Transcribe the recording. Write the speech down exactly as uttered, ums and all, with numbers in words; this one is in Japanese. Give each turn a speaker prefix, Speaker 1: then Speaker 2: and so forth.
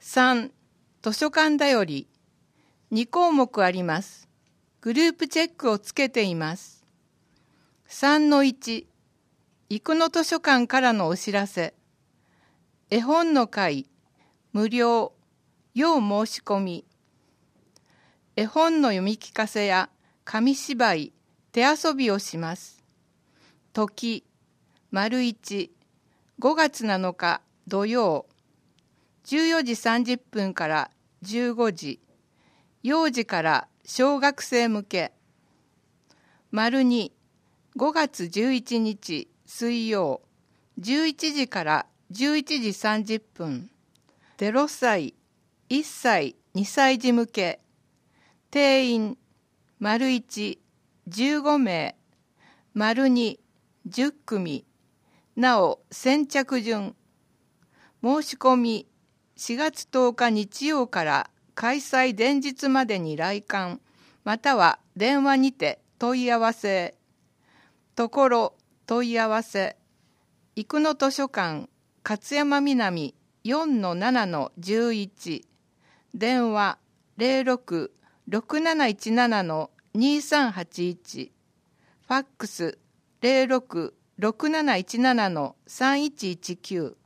Speaker 1: さん、図書館だより。に項目あります。グループチェックをつけています。さんのいち、生野図書館からのお知らせ。絵本の会、無料、要申し込み。絵本の読み聞かせや紙芝居、手遊びをします。時、丸一、ごがつなのか土曜、じゅうよじさんじゅっぷんからじゅうごじ、幼児から小学生向け。丸二、ごがつじゅういちにち水曜、じゅういちじからじゅういちじさんじゅっぷん。ゼロさい、いっさい、にさい児向け。定員、丸一、じゅうごめい、丸二、じゅっくみ。なお、先着順。申し込み、しがつとおか日曜から開催前日までに来館、または電話にて問い合わせ。ところ問い合わせ。生野図書館、勝山南 よんのななのじゅういち。電話 ゼロろく ろくなないちなな にさんはちいち。ファックス ゼロろく ろくなないちなな さんいちいちきゅう。